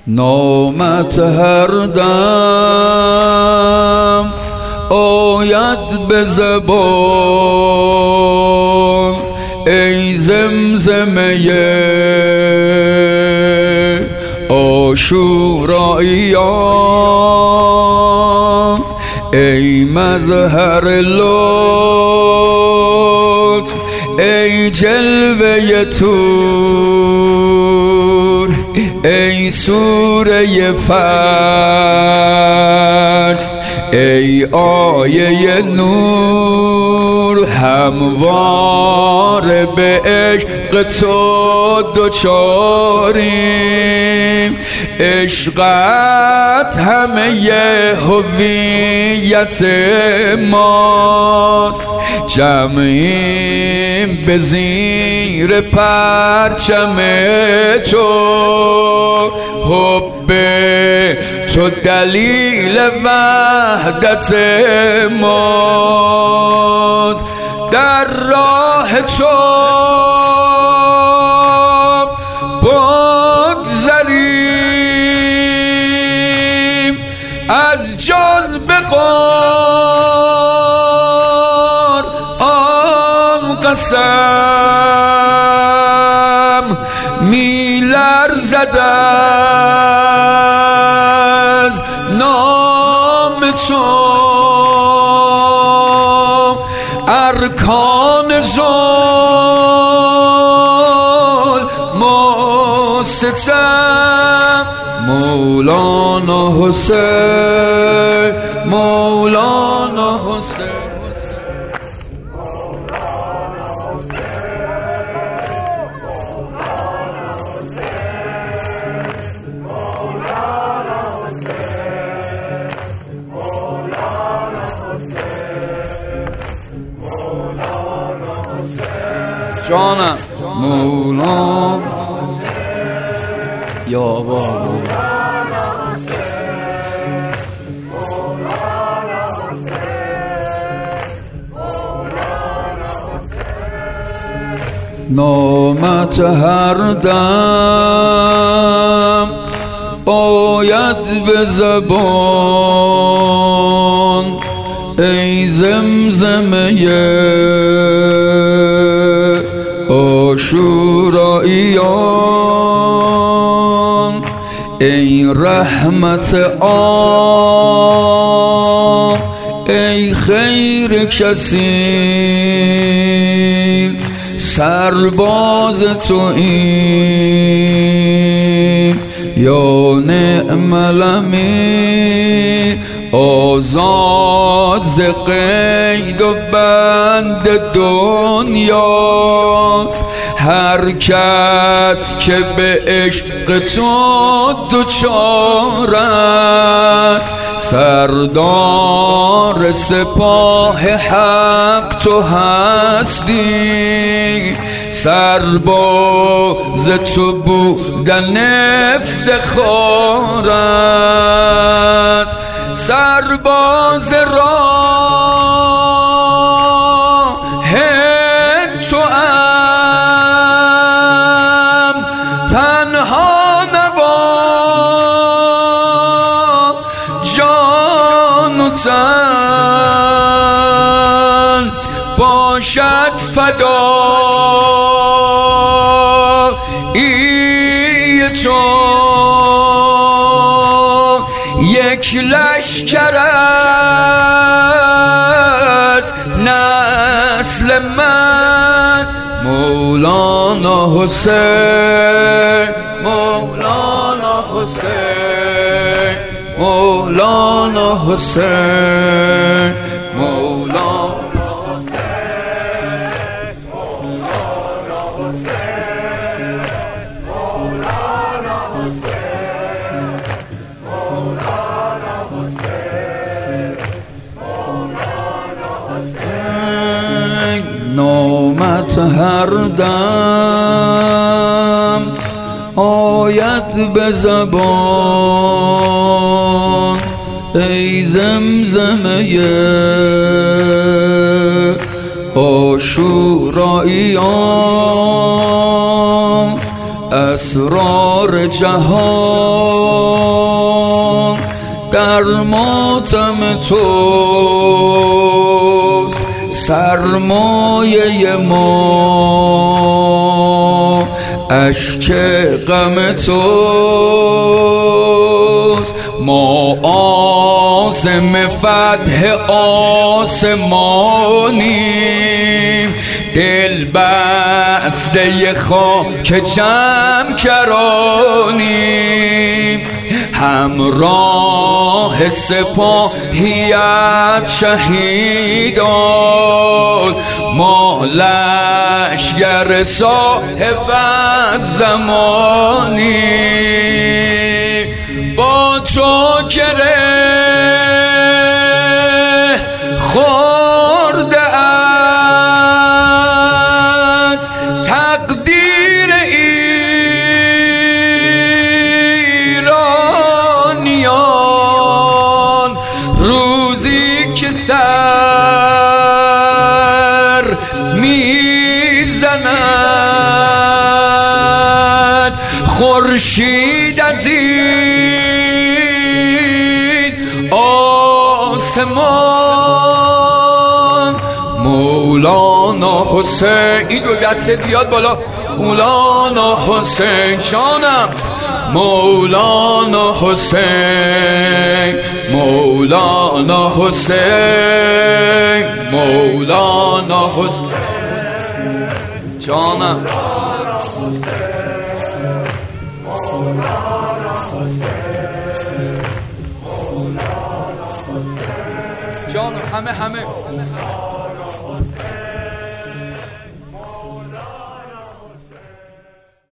نامت هر دم آید به زبان ای زمزمه عاشوراییان، ای مظهر لطف، ای جلوه طور، ای سوره فجر، ای آیه نور، هموار به عشق تو دوچاریم. عشقت همه هویت ماست، جمعیم به زیر پرچم تو. حب تو دلیل وحدت ماست، در راه تو بگذریم، از جان آن قسم می لرزد از نام تو. ارکان ظلم و ستم، مولانا حسین، مولانا حسین. جانم مولانا یا بابا. نامت هر دم آید به زبان ای زمزمه عاشوراییان، ای رحمت عام، ای خیر کسی، سرباز تویی یا نعم الامیر. آزاد ز قید و بند دنیاست هر کس که به عشق تو دوچار است. سردار سپاه حق تو هستی، سرباز تو بودن افتخار است. سرباز راه تو ام، تنها نوا جان و تن باشد فدایی تو. یک لشکر از نسل من، مولانا حسین، مولانا حسین، مولانا حسین، مولانا نامت هر دم آید به زبان ای زمزمه عاشوراییان، اسرار جهان در ماتم توست سرمایه ما، اشک غم توست ما عازم فتح آسمانیم، دل بسته خاک جمع کرانیم، همراه سپاهی از شهیدان، ما لشگر صاحب زمانی، با تو گره خورده از تقدیر ایرانیان، روزی که سر میزند خورشید از این آسمان، مولانا حسین، این دو دسته بیاد بالا، مولانا حسین جانم، مولانا حسین، مولانا حسین، مولانا حسین جانم، جانم، همه